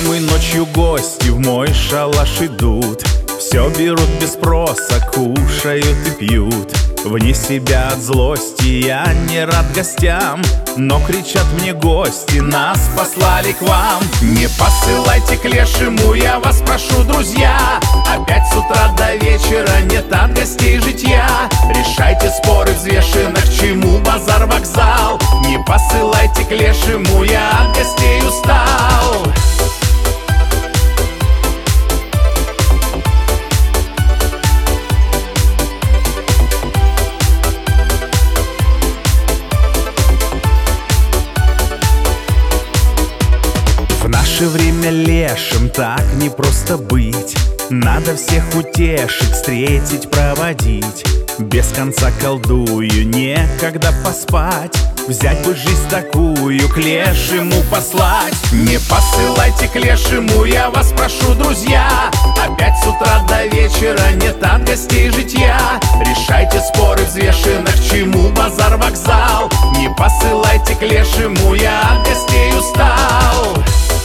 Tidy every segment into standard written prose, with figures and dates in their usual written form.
Уважаемый, ночью гости в мой шалаш идут, все берут без спроса, кушают и пьют. Вне себя от злости я не рад гостям, но кричат мне гости: нас послали к вам. Не посылайте к лешему, я вас прошу, друзья. Опять с утра до вечера нет от гостей житья. Решайте споры взвешенно, к чему базар, вокзал. Не посылайте к лешему, я от гостей устал. В наше время лешим так не просто быть. Надо всех утешить, встретить, проводить. Без конца колдую, некогда поспать. Взять бы жизнь такую, к лешему послать. Не посылайте к лешему, я вас прошу, друзья. Опять с утра до вечера нет от гостей житья. Решайте споры взвешенно, к чему базар, вокзал. Не посылайте к лешему, я от гостей устал.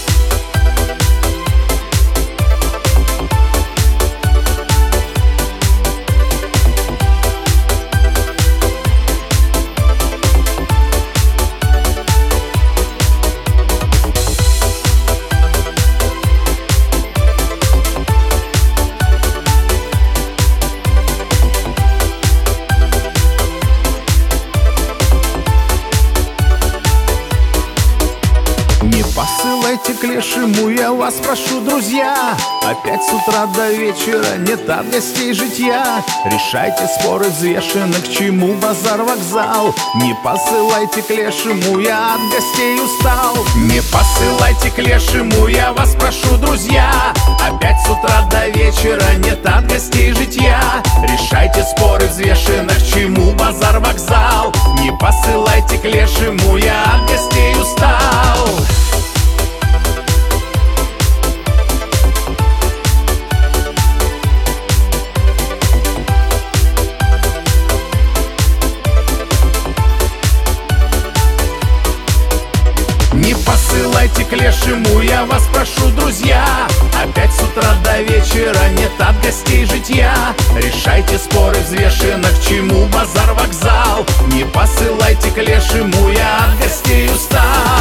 Не посылайте к лешему, я вас прошу, друзья. Опять с утра до вечера нет от гостей житья. Решайте споры взвешенно, к чему базар, вокзал. Не посылайте к лешему, я от гостей устал. Не посылайте к лешему, я вас прошу, друзья. Опять с утра до вечера нет от гостей житья. Решайте споры взвешенно, к чему базар, вокзал. Не посылайте к лешему, я от гостей устал. Не посылайте к лешему, я вас прошу, друзья. Опять с утра до вечера нет от гостей житья. Решайте споры взвешенно, к чему базар, вокзал. Не посылайте к лешему, я от гостей устал.